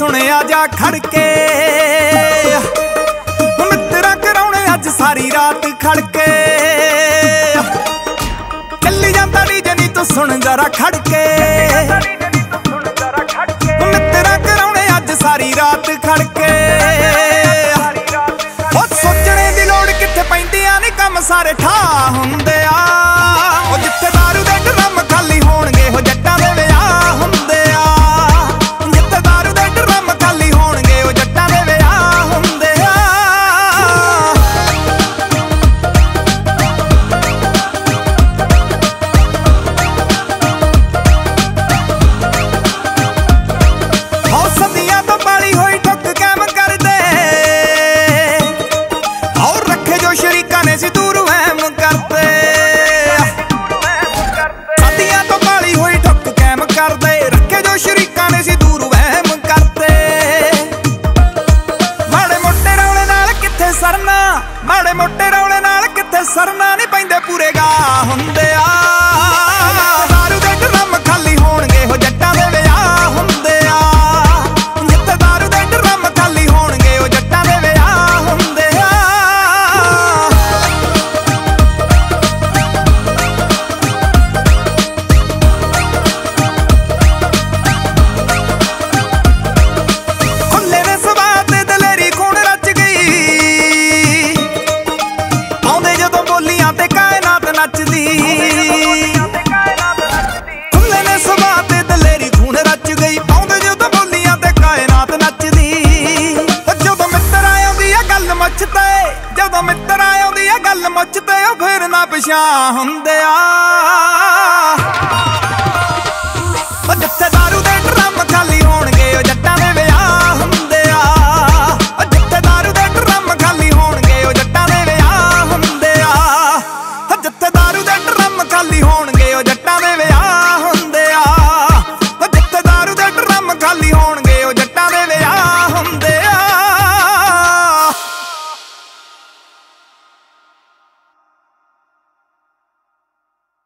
सुनिया जा खड़के मित्रा कराउणे अज सारी रात खड़के चली जांदा डीजे नी तू सुन जरा खड़के मित्रा कराउणे अज सारी रात खड़के सोचने दी लोड़ कित्थे पैंदियां नी कम सारे ठा हुंदे आ जिथे दारू दे ड्रम खाली होणगे हो जट्टां दे विआह हुंदे आ जिथे दारू दे ड्रम खाली होणगे हो जट्टां दे विआह हुंदे आ हो सदियां तो पाली होई ठुक कैम करदे और रखे जो शरीकां ने सी दूर वहम करते सदियां तो पाली हुई ठुक कैम करदे रखे जो शरीकां ने सी दूर वहम करते माड़े मोटे रौले नाल कित्थे सरना माड़े मोटे रौले नाल कित्थे सरना नहीं पैंदे पूरे गा हुंदे आ दारू दे ड्रम खाली होणगे हो जट्टां दे विआह हुंदे आ जिथे दारू दे ड्रम खाली होणगे हो जट्टां दे विआह हुंदे आ खुले ने सवाद ते दलेरी खून रच गई आउंदे जदों बोलियां ते कायनात नचदी खुले ने सवाद ते दलेरी खून रच गई आउंदे जदों बोलियां ते कायनात नचदी जदों मित्र आउंदी आ गल मुੱਛ ते जदों मित्र आउंदी आ गल मुੱਛ ते फिर ना पछाण हुंदे आ